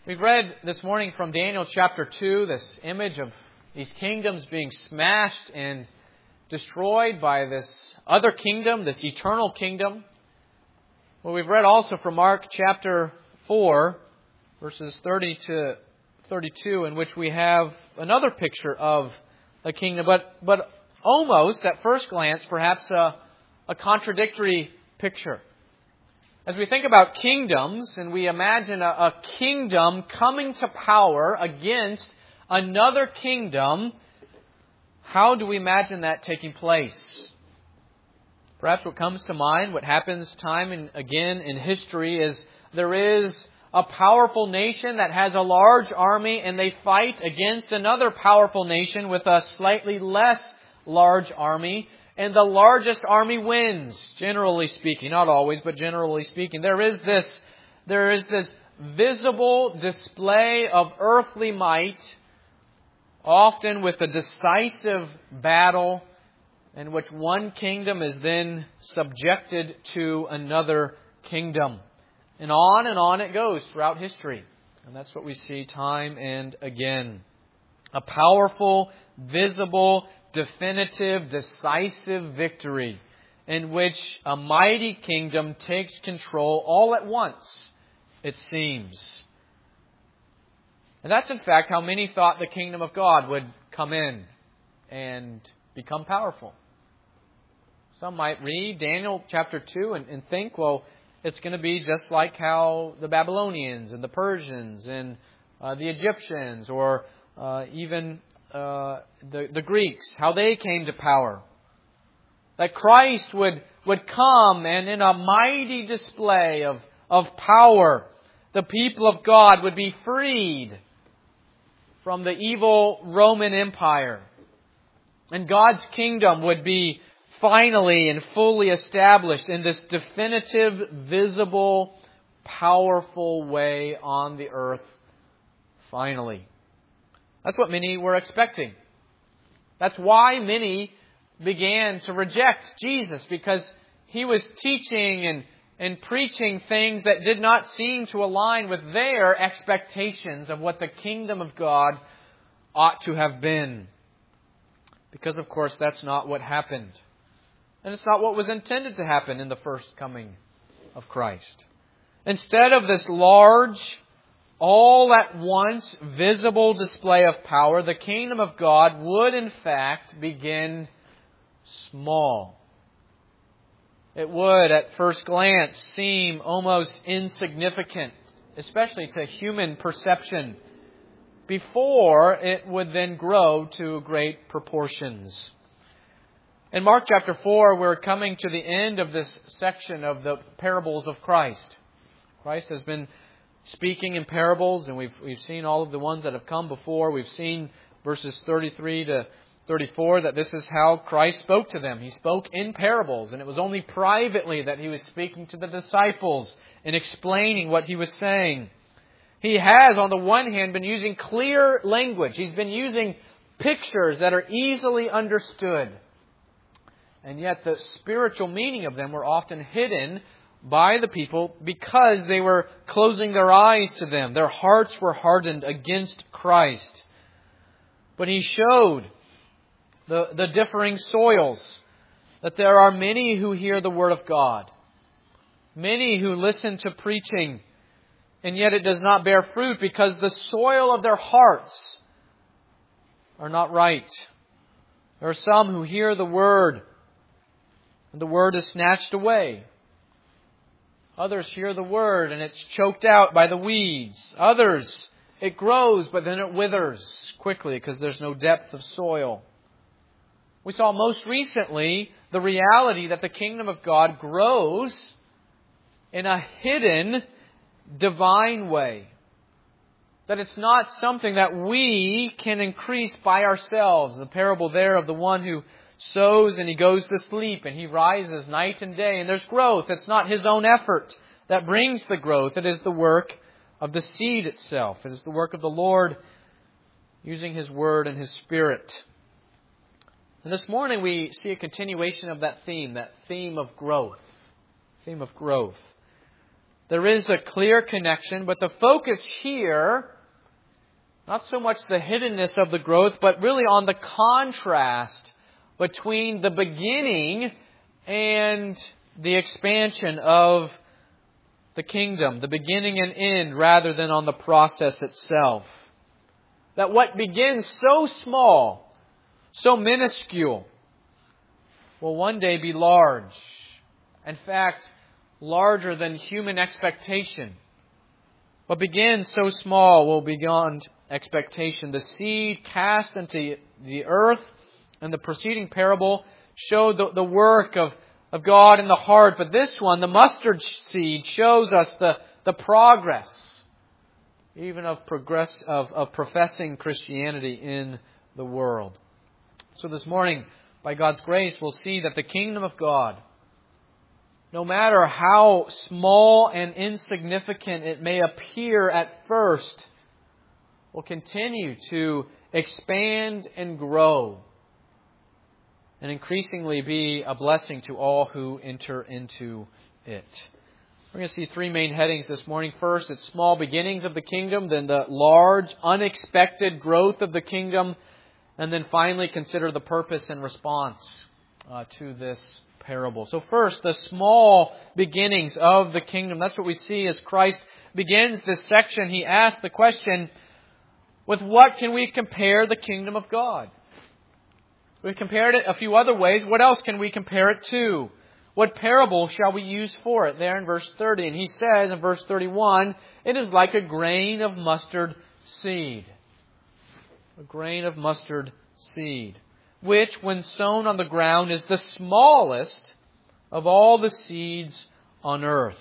We've read this morning from Daniel chapter 2, this image of these kingdoms being smashed and destroyed by this other kingdom, this eternal kingdom. Well, we've read also from Mark chapter 4, verses 30 to 32, in which we have another picture of the kingdom, but almost, at first glance, perhaps a contradictory picture. As we think about kingdoms, and we imagine a kingdom coming to power against another kingdom, how do we imagine that taking place? Perhaps what comes to mind, what happens time and again in history, is there is a powerful nation that has a large army, and they fight against another powerful nation with a slightly less large army. And the largest army wins, generally speaking. Not always, but generally speaking. There is this visible display of earthly might, often with a decisive battle in which one kingdom is then subjected to another kingdom. And on it goes throughout history. And that's what we see time and again. A powerful, visible, definitive, decisive victory in which a mighty kingdom takes control all at once, it seems. And that's in fact how many thought the kingdom of God would come in and become powerful. Some might read Daniel chapter 2 and think, well, it's going to be just like how the Babylonians and the Persians and the Egyptians or even the Greeks, how they came to power. That Christ would come and in a mighty display of power, the people of God would be freed from the evil Roman Empire. And God's kingdom would be finally and fully established in this definitive, visible, powerful way on the earth finally. That's what many were expecting. That's why many began to reject Jesus, because He was teaching and preaching things that did not seem to align with their expectations of what the kingdom of God ought to have been. Because, of course, that's not what happened. And it's not what was intended to happen in the first coming of Christ. Instead of this large, all at once visible display of power, the kingdom of God would in fact begin small. It would at first glance seem almost insignificant, especially to human perception, before it would then grow to great proportions. In Mark chapter 4, we're coming to the end of this section of the parables of Christ. Christ has been speaking in parables, and we've seen all of the ones that have come before. We've seen verses 33 to 34 that this is how Christ spoke to them. He spoke in parables, and it was only privately that He was speaking to the disciples and explaining what He was saying. He has, on the one hand, been using clear language. He's been using pictures that are easily understood. And yet the spiritual meaning of them were often hidden by the people because they were closing their eyes to them. Their hearts were hardened against Christ. But He showed the differing soils, that there are many who hear the Word of God, many who listen to preaching, and yet it does not bear fruit because the soil of their hearts are not right. There are some who hear the Word, and the Word is snatched away. Others hear the Word and it's choked out by the weeds. Others, it grows, but then it withers quickly because there's no depth of soil. We saw most recently the reality that the kingdom of God grows in a hidden, divine way. That it's not something that we can increase by ourselves. The parable there of the one who sows and he goes to sleep and he rises night and day and there's growth. It's not his own effort that brings the growth. It is the work of the seed itself. It is the work of the Lord using His Word and His Spirit. And this morning we see a continuation of that theme of growth. Theme of growth. there is a clear connection, but the focus here, not so much the hiddenness of the growth, but really on the contrast between the beginning and the expansion of the kingdom, the beginning and end, rather than on the process itself. That what begins so small, so minuscule, will one day be large. In fact, larger than human expectation. What begins so small will be beyond expectation. The seed cast into the earth in the preceding parable showed the work of God in the heart. But this one, the mustard seed, shows us the progress even of professing Christianity in the world. So this morning, by God's grace, we'll see that the kingdom of God, no matter how small and insignificant it may appear at first, will continue to expand and grow and increasingly be a blessing to all who enter into it. We're going to see three main headings this morning. First, it's small beginnings of the kingdom, then the large, unexpected growth of the kingdom, and then finally consider the purpose and response to this parable. So first, the small beginnings of the kingdom. That's what we see as Christ begins this section. He asks the question, with what can we compare the kingdom of God? We've compared it a few other ways. What else can we compare it to? What parable shall we use for it? There in verse 30. And he says in verse 31, it is like a grain of mustard seed. A grain of mustard seed, which when sown on the ground is the smallest of all the seeds on earth.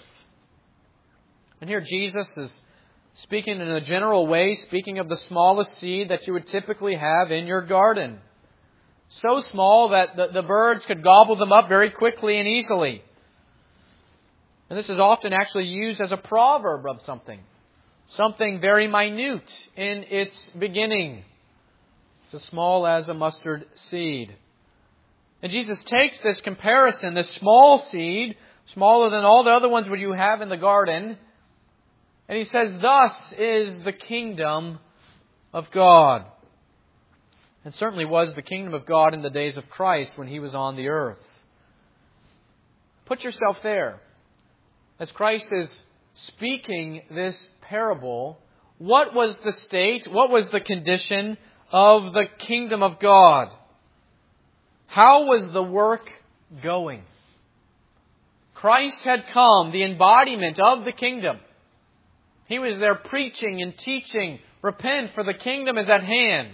And here Jesus is speaking in a general way, speaking of the smallest seed that you would typically have in your garden. So small that the birds could gobble them up very quickly and easily. And this is often actually used as a proverb of something. Something very minute in its beginning. It's as small as a mustard seed. And Jesus takes this comparison, this small seed, smaller than all the other ones that you have in the garden, and He says, thus is the kingdom of God. And certainly was the kingdom of God in the days of Christ when He was on the earth. Put yourself there. As Christ is speaking this parable, what was the state, what was the condition of the kingdom of God? How was the work going? Christ had come, the embodiment of the kingdom. He was there preaching and teaching, repent for the kingdom is at hand.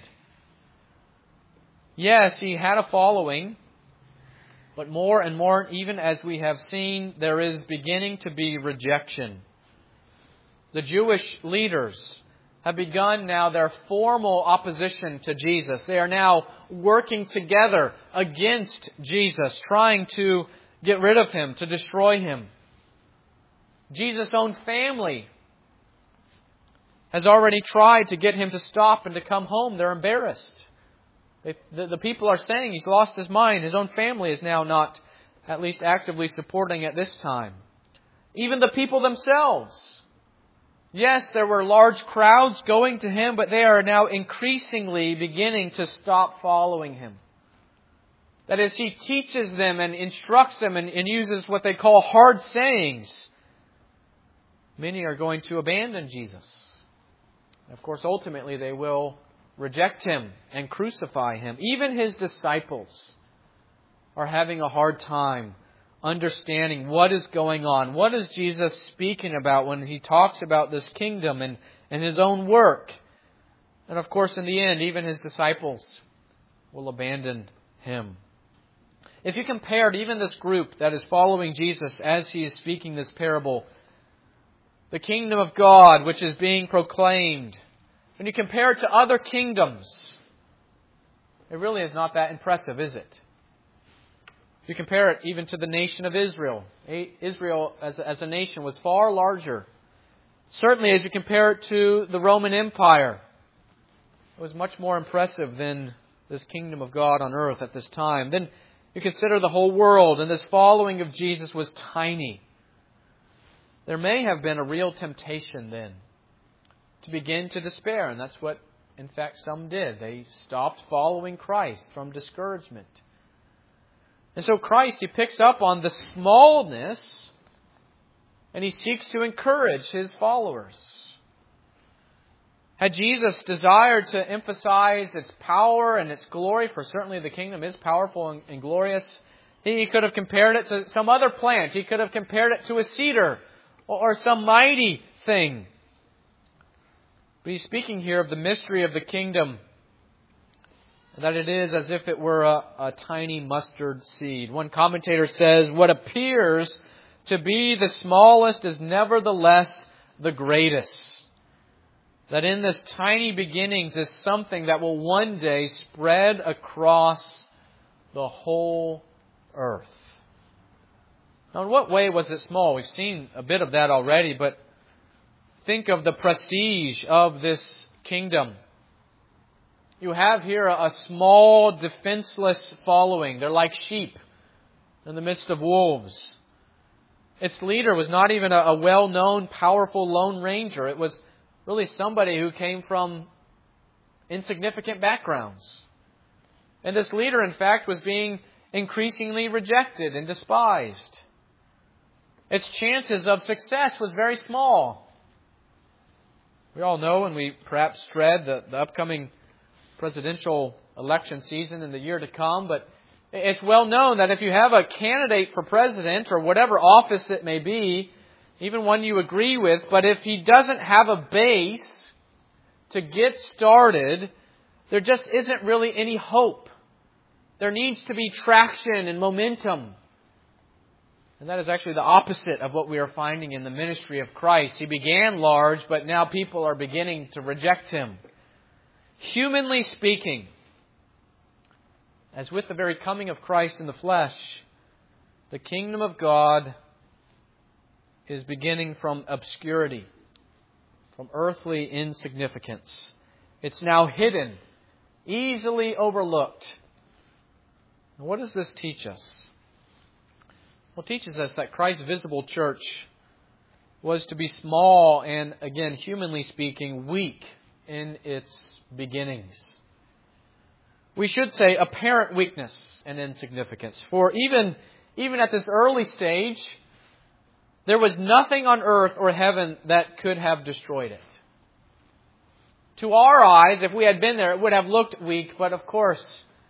Yes, He had a following, but more and more, even as we have seen, there is beginning to be rejection. The Jewish leaders have begun now their formal opposition to Jesus. They are now working together against Jesus, trying to get rid of Him, to destroy Him. Jesus' own family has already tried to get Him to stop and to come home. They're embarrassed. The people are saying He's lost His mind. His own family is now not, at least actively supporting at this time. Even the people themselves. Yes, there were large crowds going to Him, but they are now increasingly beginning to stop following Him. That is, He teaches them and instructs them and uses what they call hard sayings. Many are going to abandon Jesus. Of course, ultimately they will reject Him and crucify Him. Even His disciples are having a hard time understanding what is going on. What is Jesus speaking about when He talks about this kingdom and His own work? And of course, in the end, even His disciples will abandon Him. If you compared even this group that is following Jesus as He is speaking this parable, the kingdom of God which is being proclaimed, when you compare it to other kingdoms, it really is not that impressive, is it? If you compare it even to the nation of Israel, Israel as a nation was far larger. Certainly as you compare it to the Roman Empire, it was much more impressive than this kingdom of God on earth at this time. Then you consider the whole world, and this following of Jesus was tiny. there may have been a real temptation then to begin to despair. And that's what, in fact, some did. They stopped following Christ from discouragement. And so Christ, He picks up on the smallness and He seeks to encourage His followers. Had Jesus desired to emphasize its power and its glory, for certainly the kingdom is powerful and glorious, He could have compared it to some other plant. He could have compared it to a cedar or some mighty thing. But He's speaking here of the mystery of the kingdom, that it is as if it were a tiny mustard seed. One commentator says, what appears to be the smallest is nevertheless the greatest. That in this tiny beginnings is something that will one day spread across the whole earth. Now, in what way was it small? We've seen a bit of that already, but think of the prestige of this kingdom. You have here a small, defenseless following. They're like sheep in the midst of wolves. Its leader was not even a well-known, powerful Lone Ranger. It was really somebody who came from insignificant backgrounds. And this leader, in fact, was being increasingly rejected and despised. Its chances of success was very small. We all know, and we perhaps dread the upcoming presidential election season in the year to come, but it's well known that if you have a candidate for president or whatever office it may be, even one you agree with, but if he doesn't have a base to get started, there just isn't really any hope. There needs to be traction and momentum. And that is actually the opposite of what we are finding in the ministry of Christ. He began large, but now people are beginning to reject Him. Humanly speaking, as with the very coming of Christ in the flesh, the kingdom of God is beginning from obscurity, from earthly insignificance. It's now hidden, easily overlooked. And what does this teach us? Well, it teaches us that Christ's visible church was to be small and, again, humanly speaking, weak in its beginnings. We should say apparent weakness and insignificance. For even at this early stage, there was nothing on earth or heaven that could have destroyed it. To our eyes, if we had been there, it would have looked weak, but of course,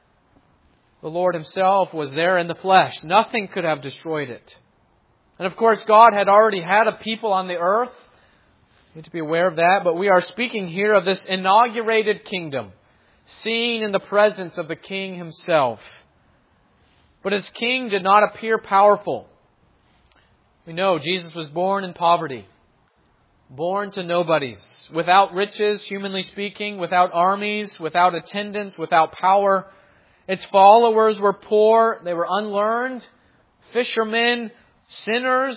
the Lord Himself was there in the flesh. Nothing could have destroyed it. And of course, God had already had a people on the earth. We need to be aware of that, but we are speaking here of this inaugurated kingdom, seen in the presence of the King Himself. But His King did not appear powerful. We know Jesus was born in poverty, born to nobodies, without riches, humanly speaking, without armies, without attendants, without power. Its followers were poor, they were unlearned, fishermen, sinners.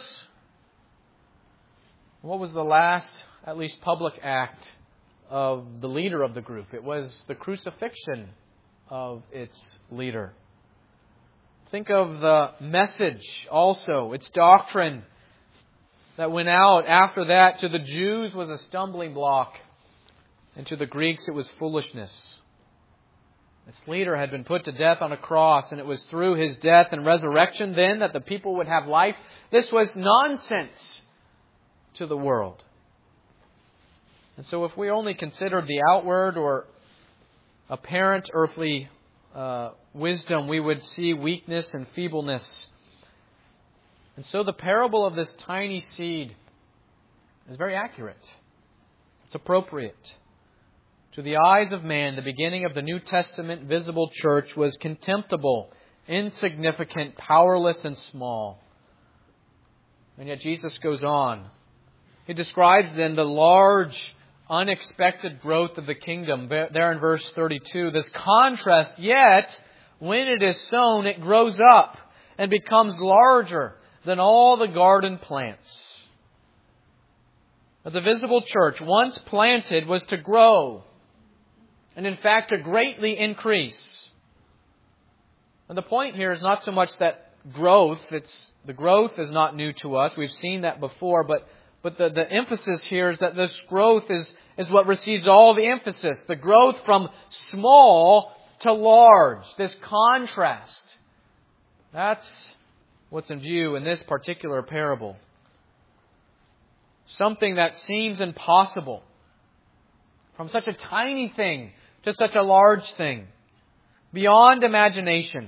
What was the last, at least public act of the leader of the group? It was the crucifixion of its leader. Think of the message also, its doctrine that went out after that to the Jews was a stumbling block, and to the Greeks it was foolishness. Its leader had been put to death on a cross, and it was through His death and resurrection then that the people would have life. This was nonsense to the world. And so if we only considered the outward or apparent earthly wisdom, we would see weakness and feebleness. And so the parable of this tiny seed is very accurate. It's appropriate. To the eyes of man, the beginning of the New Testament visible church was contemptible, insignificant, powerless, and small. And yet Jesus goes on. He describes then the large, unexpected growth of the kingdom. There in verse 32, this contrast, yet when it is sown, it grows up and becomes larger than all the garden plants. But the visible church, once planted, was to grow, and in fact to greatly increase. And the point here is not so much that growth. The growth is not new to us. We've seen that before, but the emphasis here is that this growth is what receives all the emphasis. The growth from small to large. This contrast. That's what's in view in this particular parable. Something that seems impossible. From such a tiny thing to such a large thing. Beyond imagination.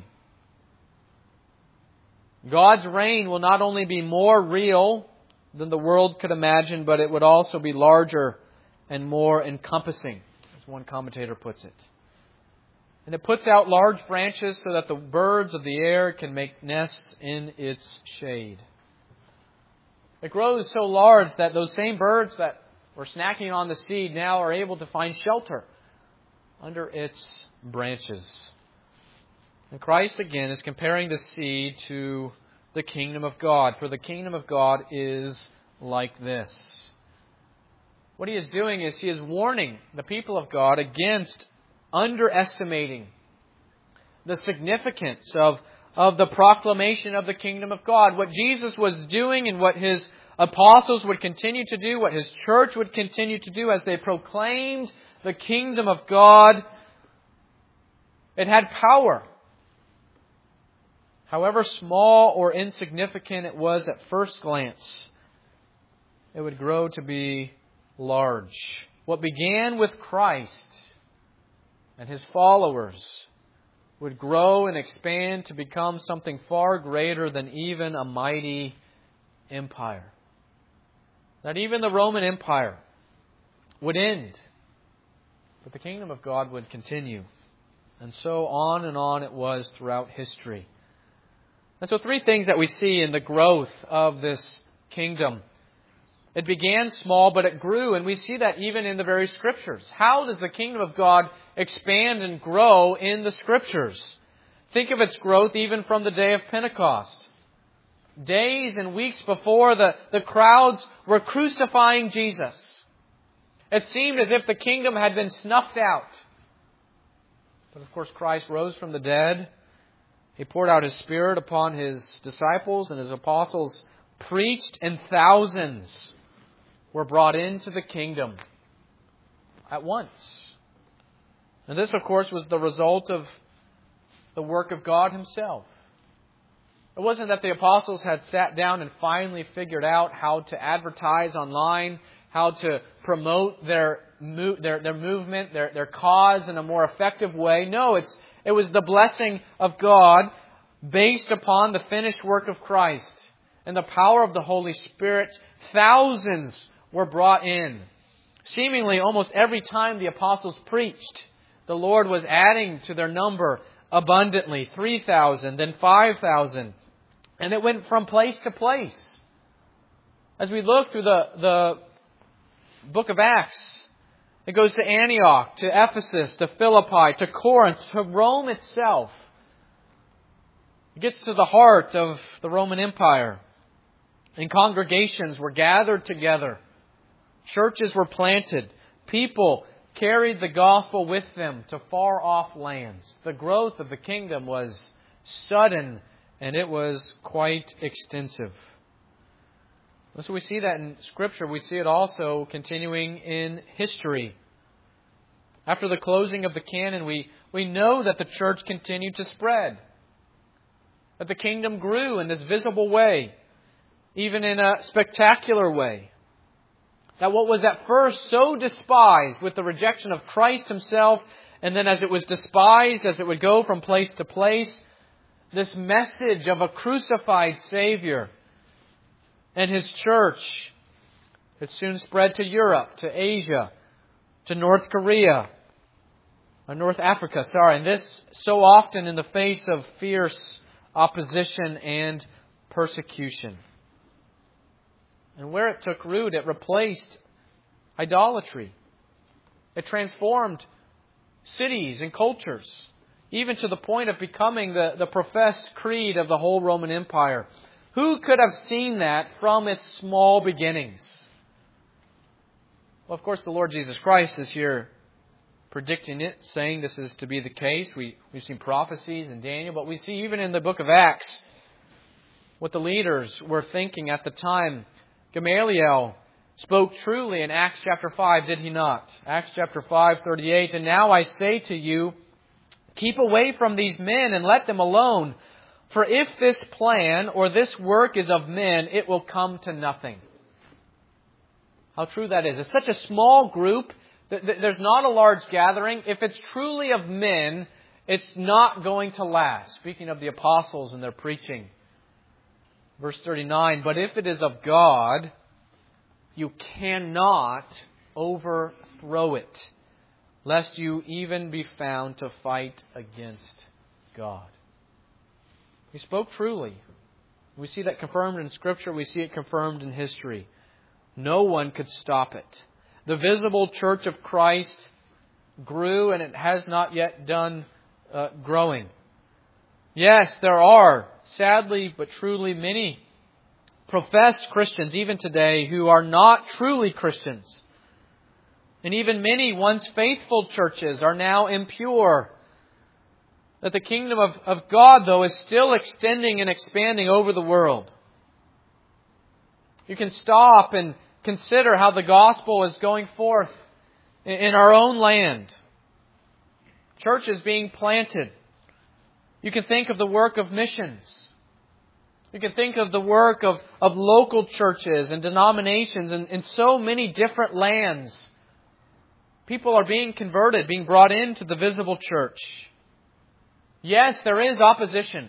God's reign will not only be more real than the world could imagine, but it would also be larger and more encompassing, as one commentator puts it. And it puts out large branches so that the birds of the air can make nests in its shade. It grows so large that those same birds that were snacking on the seed now are able to find shelter under its branches. And Christ again is comparing the seed to the kingdom of God. For the kingdom of God is like this. What He is doing is He is warning the people of God against underestimating the significance of the proclamation of the kingdom of God. What Jesus was doing and what His apostles would continue to do, what His church would continue to do as they proclaimed the kingdom of God, it had power. However small or insignificant it was at first glance, it would grow to be large. What began with Christ and His followers would grow and expand to become something far greater than even a mighty empire. That even the Roman Empire would end, but the kingdom of God would continue. And so on it was throughout history. And so 3 things that we see in the growth of this kingdom. It began small, but it grew, and we see that even in the very Scriptures. How does the kingdom of God expand and grow in the Scriptures? Think of its growth even from the day of Pentecost. Days and weeks before the crowds were crucifying Jesus. It seemed as if the kingdom had been snuffed out. But of course Christ rose from the dead. He poured out His Spirit upon His disciples and His apostles preached, and thousands were brought into the kingdom at once. And this, of course, was the result of the work of God Himself. It wasn't that the apostles had sat down and finally figured out how to advertise online, how to promote their movement, their cause in a more effective way. No, it was the blessing of God based upon the finished work of Christ and the power of the Holy Spirit. Thousands were brought in. Seemingly almost every time the apostles preached, the Lord was adding to their number abundantly. 3,000, then 5,000. And it went from place to place. As we look through the book of Acts, it goes to Antioch, to Ephesus, to Philippi, to Corinth, to Rome itself. It gets to the heart of the Roman Empire. And congregations were gathered together. Churches were planted. People carried the gospel with them to far off lands. The growth of the kingdom was sudden, and it was quite extensive. So we see that in Scripture. We see it also continuing in history. After the closing of the canon, we know that the church continued to spread. That the kingdom grew in this visible way, even in a spectacular way. That what was at first so despised with the rejection of Christ Himself, and then as it was despised, as it would go from place to place, this message of a crucified Savior and His church, it soon spread to Europe, to Asia, to North Africa, and this so often in the face of fierce opposition and persecution. And where it took root, it replaced idolatry. It transformed cities and cultures, even to the point of becoming the professed creed of the whole Roman Empire. Who could have seen that from its small beginnings? Well, of course, the Lord Jesus Christ is here predicting it, saying this is to be the case. We've seen prophecies in Daniel, but we see even in the book of Acts what the leaders were thinking at the time. Gamaliel spoke truly in Acts chapter 5, did he not? Acts chapter 5:38, "And now I say to you, keep away from these men and let them alone. For if this plan or this work is of men, it will come to nothing." How true that is. It's such a small group. There's not a large gathering. If it's truly of men, it's not going to last. Speaking of the apostles and their preaching. Verse 39, "But if it is of God, you cannot overthrow it, lest you even be found to fight against God." He spoke truly. We see that confirmed in Scripture. We see it confirmed in history. No one could stop it. The visible church of Christ grew, and it has not yet done growing. Yes, there are, sadly but truly, many professed Christians, even today, who are not truly Christians. And even many once faithful churches are now impure. That the kingdom of God, though, is still extending and expanding over the world. You can stop and consider how the gospel is going forth in our own land. Churches being planted. You can think of the work of missions. You can think of the work of local churches and denominations in so many different lands. People are being converted, being brought into the visible church. Yes, there is opposition.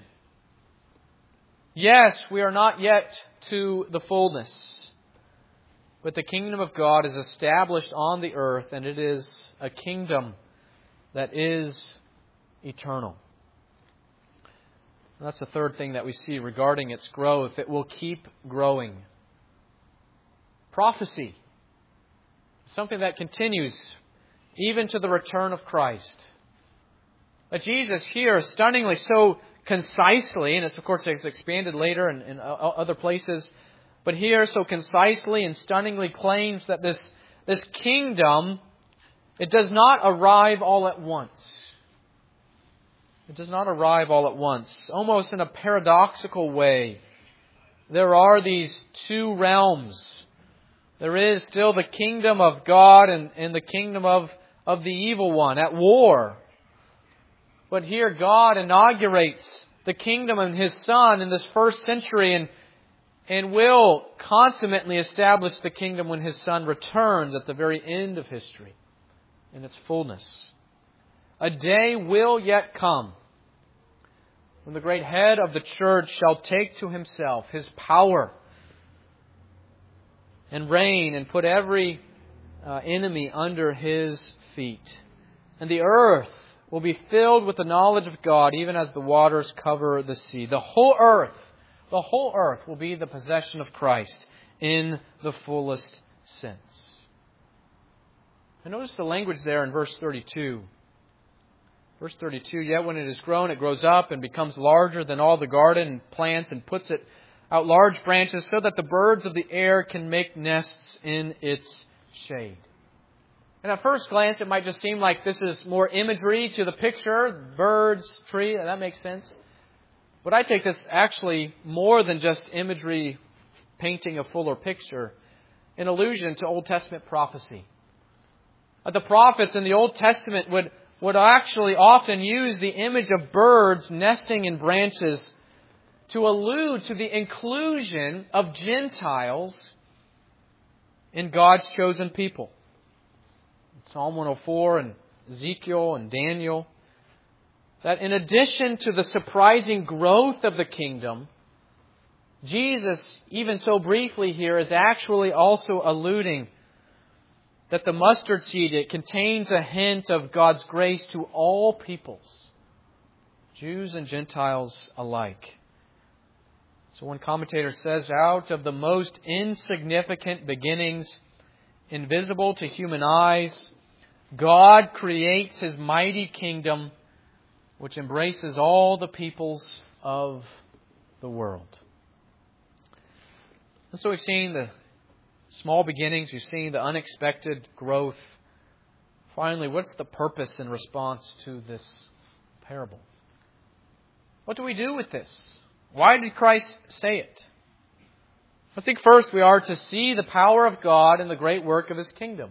Yes, we are not yet to the fullness. But the kingdom of God is established on the earth, and it is a kingdom that is eternal. And that's the third thing that we see regarding its growth. It will keep growing. Prophecy. Something that continues even to the return of Christ. But Jesus here, stunningly so concisely, and it's of course it's expanded later in other places, but here so concisely and stunningly claims that this kingdom, it does not arrive all at once. It does not arrive all at once. Almost in a paradoxical way, there are these two realms. There is still the kingdom of God and the kingdom of the evil one at war. But here God inaugurates the kingdom of His Son in this first century and will consummately establish the kingdom when His Son returns at the very end of history in its fullness. A day will yet come when the great head of the church shall take to Himself His power and reign and put every enemy under His feet. And the earth will be filled with the knowledge of God, even as the waters cover the sea. The whole earth will be the possession of Christ in the fullest sense. And notice the language there in verse 32. Verse 32, "Yet when it is grown, it grows up and becomes larger than all the garden plants and puts it out large branches so that the birds of the air can make nests in its shade." And at first glance, it might just seem like this is more imagery to the picture. Birds, tree, that makes sense. But I take this actually more than just imagery painting a fuller picture, an allusion to Old Testament prophecy. The prophets in the Old Testament would actually often use the image of birds nesting in branches to allude to the inclusion of Gentiles in God's chosen people. Psalm 104 and Ezekiel and Daniel, that in addition to the surprising growth of the kingdom, Jesus, even so briefly here, is actually also alluding that the mustard seed, it contains a hint of God's grace to all peoples, Jews and Gentiles alike. So one commentator says, out of the most insignificant beginnings, invisible to human eyes, God creates His mighty kingdom, which embraces all the peoples of the world. And so we've seen the small beginnings, we've seen the unexpected growth. Finally, what's the purpose in response to this parable? What do we do with this? Why did Christ say it? I think first we are to see the power of God in the great work of His kingdom.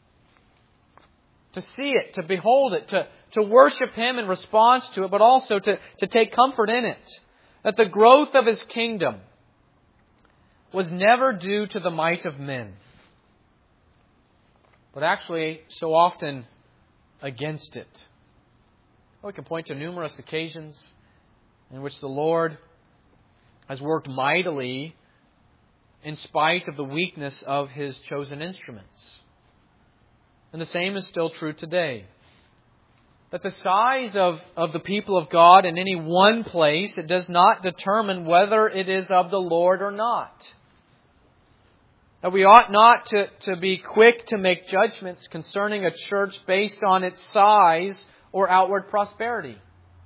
To see it, to behold it, to worship Him in response to it, but also to take comfort in it. That the growth of His kingdom was never due to the might of men, but actually so often against it. We can point to numerous occasions in which the Lord has worked mightily in spite of the weakness of His chosen instruments. And the same is still true today. That the size of the people of God in any one place, it does not determine whether it is of the Lord or not. That we ought not to be quick to make judgments concerning a church based on its size or outward prosperity.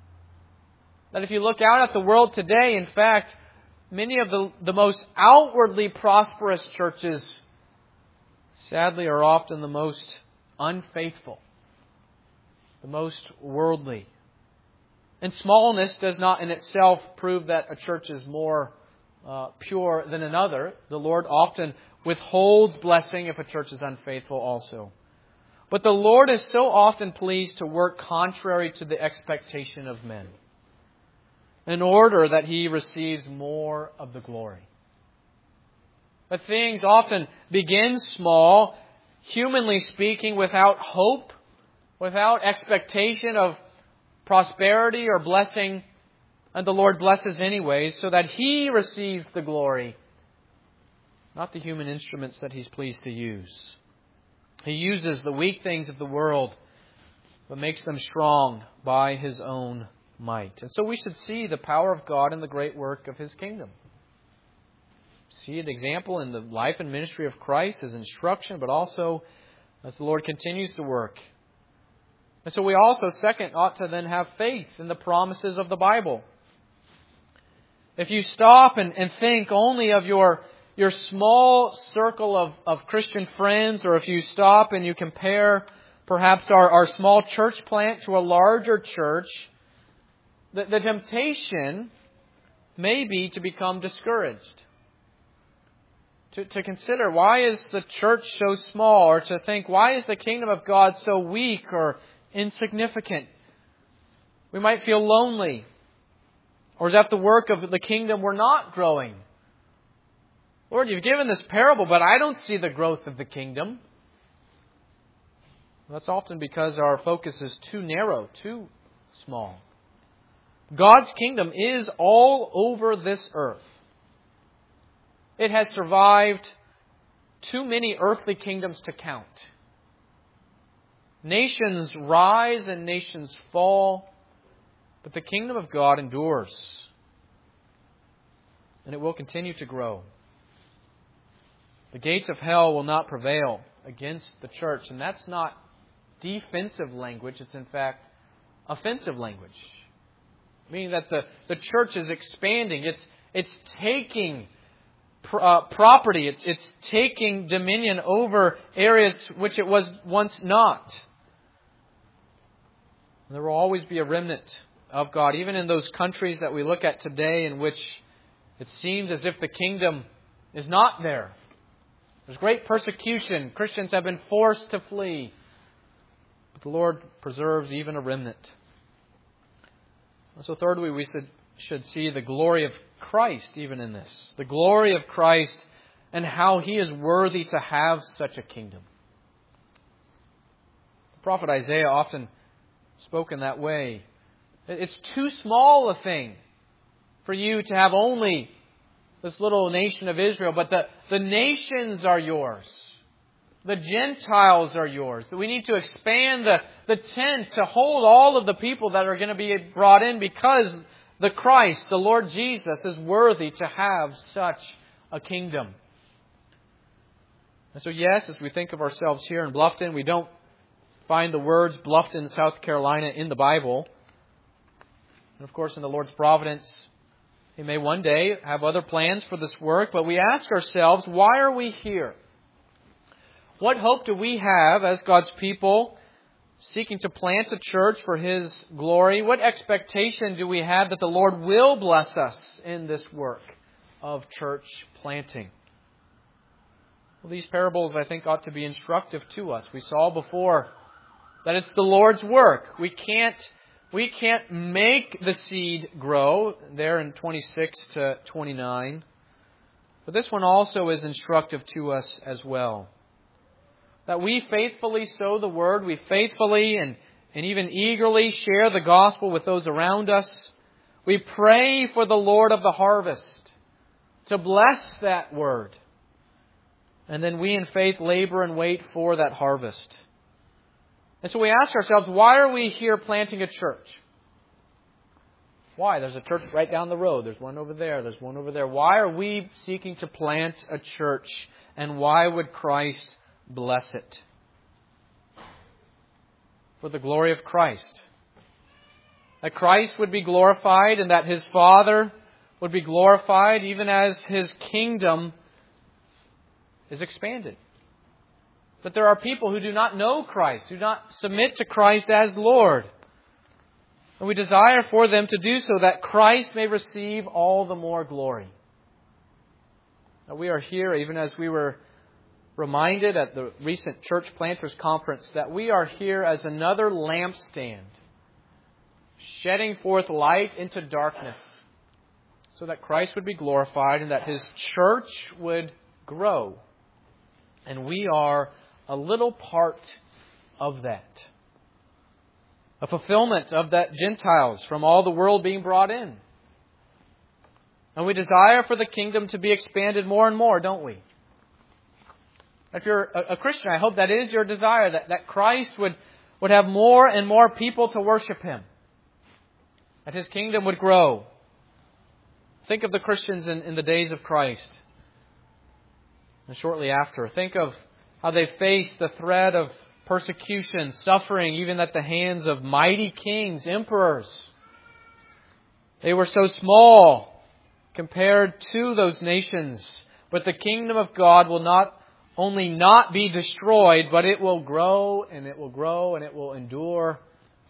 That if you look out at the world today, in fact, many of the most outwardly prosperous churches, sadly, are often the most unfaithful, the most worldly. And smallness does not in itself prove that a church is more pure than another. The Lord often withholds blessing if a church is unfaithful also. But the Lord is so often pleased to work contrary to the expectation of men, in order that He receives more of the glory. But things often begin small, humanly speaking, without hope, without expectation of prosperity or blessing, and the Lord blesses anyways, so that He receives the glory, not the human instruments that He's pleased to use. He uses the weak things of the world, but makes them strong by His own might. And so we should see the power of God in the great work of His kingdom. See an example in the life and ministry of Christ, His instruction, but also as the Lord continues to work. And so we also, second, ought to then have faith in the promises of the Bible. If you stop and think only of your small circle of Christian friends, or if you stop and you compare perhaps our small church plant to a larger church, the temptation may be to become discouraged. To consider, why is the church so small? Or to think, why is the kingdom of God so weak or insignificant? We might feel lonely. Or is that the work of the kingdom we're not growing? Lord, You've given this parable, but I don't see the growth of the kingdom. That's often because our focus is too narrow, too small. God's kingdom is all over this earth. It has survived too many earthly kingdoms to count. Nations rise and nations fall, but the kingdom of God endures. And it will continue to grow. The gates of hell will not prevail against the church. And that's not defensive language. It's in fact offensive language. Meaning that the church is expanding. It's taking property. It's taking dominion over areas which it was once not. And there will always be a remnant of God, even in those countries that we look at today in which it seems as if the kingdom is not there. There's great persecution. Christians have been forced to flee. But the Lord preserves even a remnant. And so thirdly, we should see the glory of Christ even in this. The glory of Christ and how He is worthy to have such a kingdom. The prophet Isaiah often spoke in that way. It's too small a thing for you to have only this little nation of Israel, but the nations are yours. The Gentiles are yours. We need to expand the tent to hold all of the people that are going to be brought in, because the Christ, the Lord Jesus, is worthy to have such a kingdom. And so yes, as we think of ourselves here in Bluffton, we don't find the words Bluffton, South Carolina in the Bible. And of course, in the Lord's providence, He may one day have other plans for this work, but we ask ourselves, why are we here? What hope do we have as God's people seeking to plant a church for His glory, what expectation do we have that the Lord will bless us in this work of church planting? Well, these parables, I think, ought to be instructive to us. We saw before that it's the Lord's work. We can't make the seed grow, there in 26 to 29. But this one also is instructive to us as well. That we faithfully sow the Word, we faithfully and even eagerly share the gospel with those around us. We pray for the Lord of the harvest to bless that Word. And then we in faith labor and wait for that harvest. And so we ask ourselves, why are we here planting a church? Why? There's a church right down the road. There's one over there. There's one over there. Why are we seeking to plant a church? And why would Christ bless it? For the glory of Christ. That Christ would be glorified and that His Father would be glorified even as His kingdom is expanded. But there are people who do not know Christ, do not submit to Christ as Lord. And we desire for them to do so that Christ may receive all the more glory. Now we are here, even as we were reminded at the recent Church Planters Conference, that we are here as another lampstand, shedding forth light into darkness, so that Christ would be glorified and that His church would grow. And we are a little part of that. A fulfillment of that Gentiles from all the world being brought in. And we desire for the kingdom to be expanded more and more, don't we? If you're a Christian, I hope that is your desire, that Christ would have more and more people to worship Him. That His kingdom would grow. Think of the Christians in the days of Christ. And shortly after, think of how they faced the threat of persecution, suffering, even at the hands of mighty kings, emperors. They were so small compared to those nations. But the kingdom of God will not only not be destroyed, but it will grow and it will grow and it will endure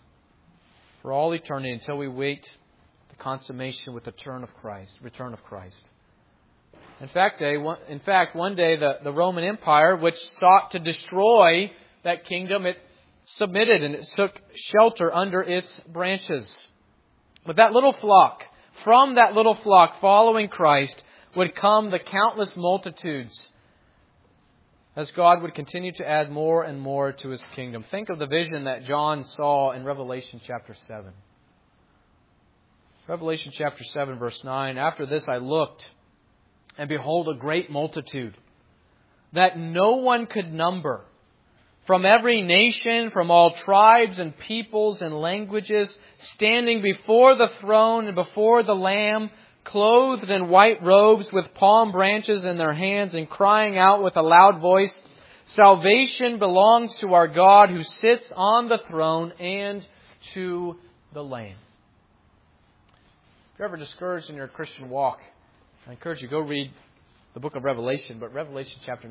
for all eternity until we wait the consummation with the return of Christ. In fact, one day the Roman Empire, which sought to destroy that kingdom, it submitted and it took shelter under its branches. But that little flock, from that little flock following Christ, would come the countless multitudes as God would continue to add more and more to His kingdom. Think of the vision that John saw in Revelation chapter 7. Revelation chapter 7, verse 9. After this I looked, and behold, a great multitude that no one could number, from every nation, from all tribes and peoples and languages, standing before the throne and before the Lamb, clothed in white robes with palm branches in their hands, and crying out with a loud voice, "Salvation belongs to our God who sits on the throne and to the Lamb." If you're ever discouraged in your Christian walk, I encourage you to go read the book of Revelation, but Revelation chapter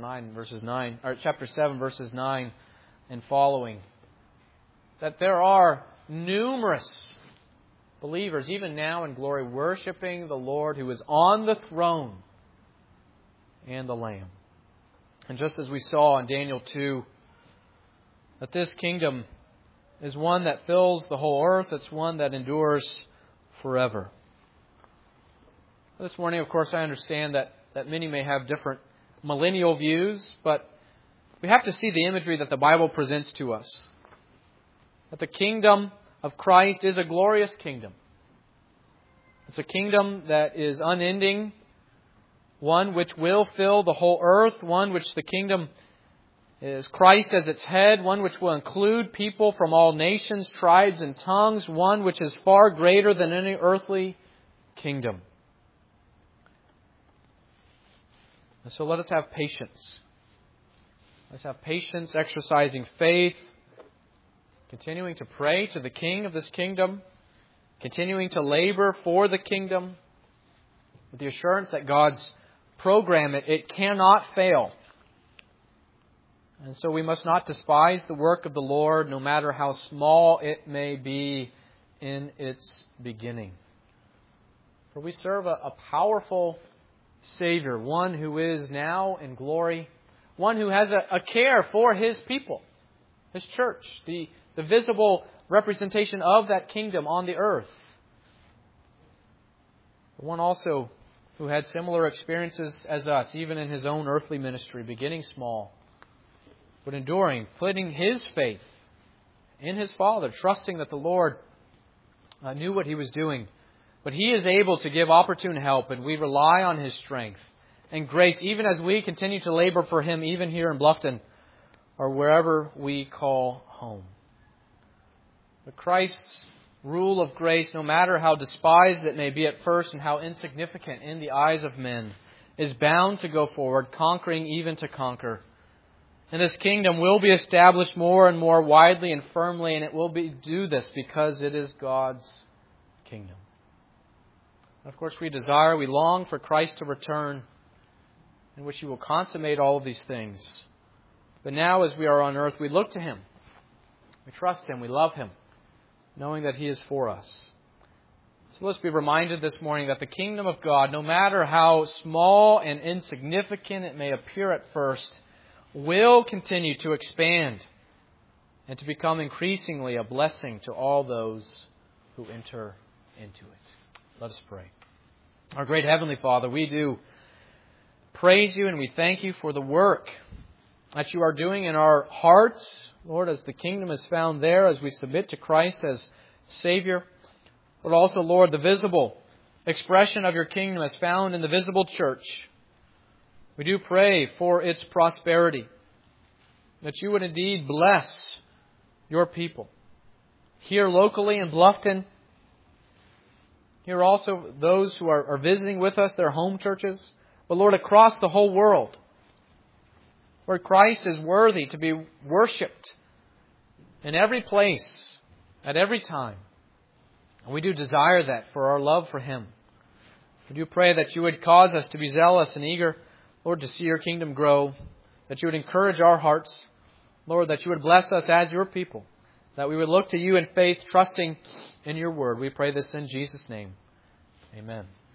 7 verses 9 and following. That there are numerous believers, even now in glory, worshiping the Lord who is on the throne and the Lamb. And just as we saw in Daniel 2, that this kingdom is one that fills the whole earth. It's one that endures forever. This morning, of course, I understand that many may have different millennial views, but we have to see the imagery that the Bible presents to us. That the kingdom of Christ is a glorious kingdom. It's a kingdom that is unending, one which will fill the whole earth, one which the kingdom is Christ as its head, one which will include people from all nations, tribes, and tongues, one which is far greater than any earthly kingdom. And so let us have patience. Let's have patience, exercising faith, continuing to pray to the King of this kingdom, continuing to labor for the kingdom, with the assurance that God's program, it cannot fail. And so we must not despise the work of the Lord, no matter how small it may be in its beginning. For we serve a powerful Savior, one who is now in glory, one who has a care for His people, His church, the visible representation of that kingdom on the earth. One also who had similar experiences as us, even in His own earthly ministry, beginning small, but enduring, putting His faith in His Father, trusting that the Lord knew what He was doing. But He is able to give opportune help, and we rely on His strength and grace, even as we continue to labor for Him, even here in Bluffton, or wherever we call home. But Christ's rule of grace, no matter how despised it may be at first and how insignificant in the eyes of men, is bound to go forward, conquering even to conquer. And this kingdom will be established more and more widely and firmly, and it will do this because it is God's kingdom. Of course, we long for Christ to return, in which He will consummate all of these things. But now, as we are on earth, we look to Him. We trust Him. We love Him, knowing that He is for us. So let's be reminded this morning that the kingdom of God, no matter how small and insignificant it may appear at first, will continue to expand and to become increasingly a blessing to all those who enter into it. Let us pray. Our great Heavenly Father, we do praise You and we thank You for the work that You are doing in our hearts, Lord, as the kingdom is found there, as we submit to Christ as Savior. But also, Lord, the visible expression of Your kingdom is found in the visible church. We do pray for its prosperity, that You would indeed bless Your people here locally in Bluffton. Here also those who are visiting with us, their home churches. But Lord, across the whole world, where Christ is worthy to be worshipped in every place, at every time. And we do desire that for our love for Him. We do pray that You would cause us to be zealous and eager, Lord, to see Your kingdom grow, that You would encourage our hearts, Lord, that You would bless us as Your people, that we would look to You in faith, trusting in Your word. We pray this in Jesus' name. Amen.